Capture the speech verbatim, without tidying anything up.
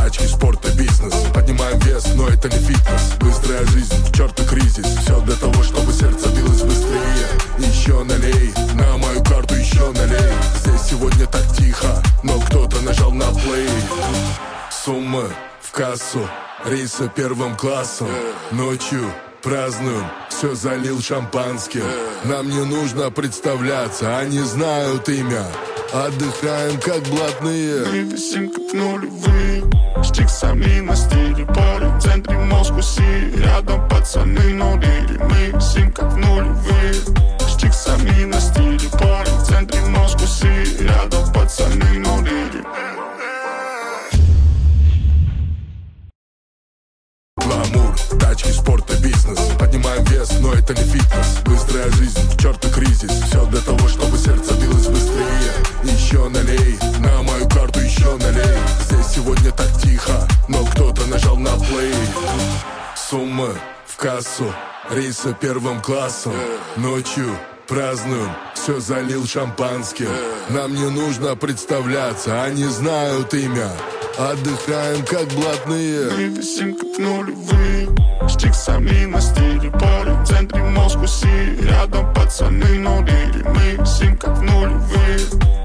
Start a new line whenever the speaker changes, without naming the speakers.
тачки, спорт и бизнес. Поднимаем вес, но это не фитнес. Быстрая жизнь, к черту кризис. Все для того, чтобы сердце билось быстрее. Еще налей, на мою карту еще налей. Здесь сегодня так тихо, но кто-то нажал на плей. Суммы в кассу, рейсы первым классом. Ночью празднуем, все залил шампанским. Нам не нужно представляться, они знают имя. Отдыхаем как блатные.
Мы висим как нулевые, с чиксами на стиле. Парень в центре Москвы-Сити, рядом пацаны нурили. Мы висим как нулевые, с чиксами на стиле. Парень в центре Москвы-Сити, рядом пацаны нурили.
Гламур, тачки, спорт и бизнес. Поднимаем вес, но это не фитнес. Быстрая жизнь, к черту кризис. Все для того, чтобы сердце билось быстрее. Еще налей, на мою карту еще налей. Здесь сегодня так тихо, но кто-то нажал на плей. Суммы в кассу, рейсы первым классом. Ночью празднуем, все залил шампанским. Нам не нужно представляться, они знают имя. Отдыхаем как блатные.
Мы висим как нулевые, с чиксами на стиле. Парень в центре Москвы-Сити, рядом пацаны нурили. Мы висим как нулевые,